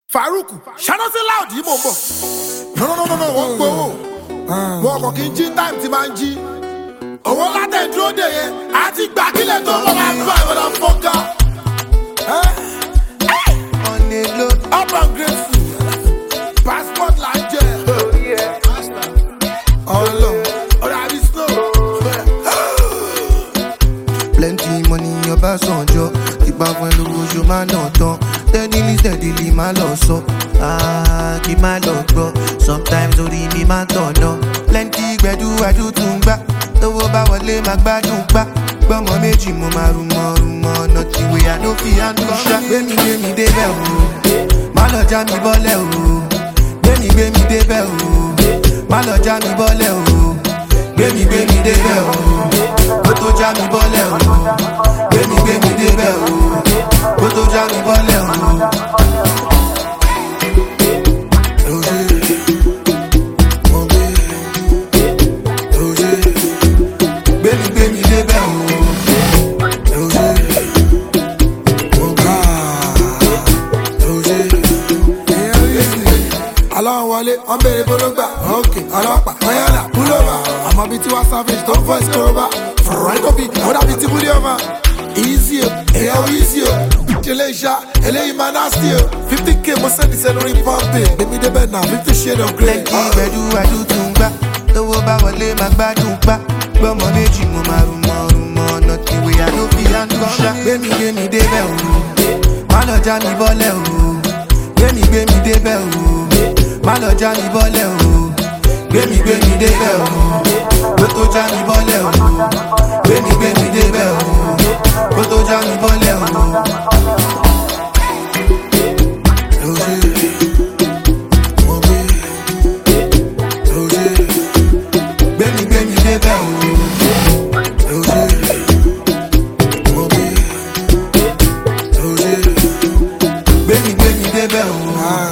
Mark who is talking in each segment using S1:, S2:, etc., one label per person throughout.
S1: Farouk, ṣáná sí loud yìí mò ń bọ̀. No, wọ́n gbowó. Wọ́n kò kí n jí time tí máa ń jí. Owó látẹ̀ dúró dè yẹn, àti gbà kílẹ̀ tó wọ́n máa bá ìwọ̀n náà fọ́ká. Up and grateful, passport là ń jẹ. Ọ̀rọ̀ àbí snow.
S2: Plenty money ọba sanjọ, ìgbà fún ẹ lówó ṣo máa nà tán. Steadily máa lọ sọ, kí máa lọ gbọ́. Sometimes orí mi máa tọ̀nà. Plenty gbẹ̀dú tún gbá. Tówó bá wọlé máa gbádùn gbá. Gbọ́mọ méjì mo máa rúmọ. Nothing wey I no fit handle ṣá. Gbémi débẹ̀ o, má lọ já mi bọ́lẹ̀ o. Gbémi débẹ̀ o, má lọ já mi bọ́lẹ̀ o. Gbémi débẹ̀ o, kó tó já mi bọ́lẹ̀ o. Gbémi débẹ̀ o, kó tó já mi bọ́lẹ̀ o. Gbémi débẹ̀ o.
S1: Aláwọ̀ wọlé, wọ́n bèrè bológbà, òkè, ọlọ́pàá, ọ̀yọ́là, púlọ́bà. Àmọ́ bíi tiwa savage tó ń fọ́ ìsikoroba. Fọ̀rọ̀ǹtò bíi ọ̀dà bíi ti búdí ọmọ. Easy o, èyàn easy o. Ìjìnlẹ̀ ìṣá, eléyìí máa nasty o. 50k mo sẹ́ni sẹ́ lórí pọ́ǹpì. Gbèmí débẹ̀ náà, 50 shade of grey.
S2: Plenty gbẹ̀dú tún gbá. Tówó bá wọlé máa gbádùn gbá. Gbọ́mọ méjì mo máa rúmọ. Nothing wey I no fit handle ṣá. Gbémi débẹ̀ o, má lọ já mi bọ́lẹ̀ o. Gbémi débẹ̀ o, má lọ já mi bọ́lẹ̀ o. Gbémi débẹ̀ o, kó tó já mi bọ́lẹ̀ o. Gbémi débẹ̀ o, kó tó já mi bọ́lẹ̀ o. Gbémi débẹ̀ o. Gbémi débẹ̀ o.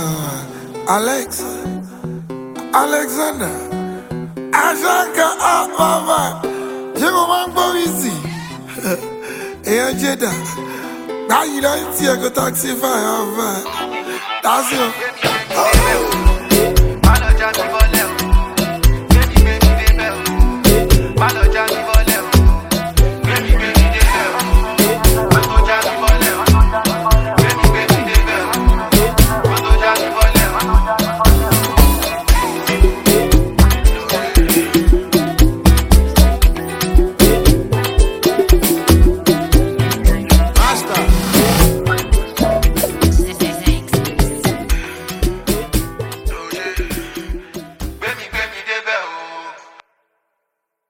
S1: Alexander, Ashanka Ababa, ṣé kò máa ń gbọ́ wíìsì? Èèyàn jẹ́dà, báyìí lọ tí ẹ kó taxi fire ọ̀fà, tásì o.
S2: Má lọ já mi bọ́lẹ̀ o. Gbémi débẹ̀ o. Má lọ já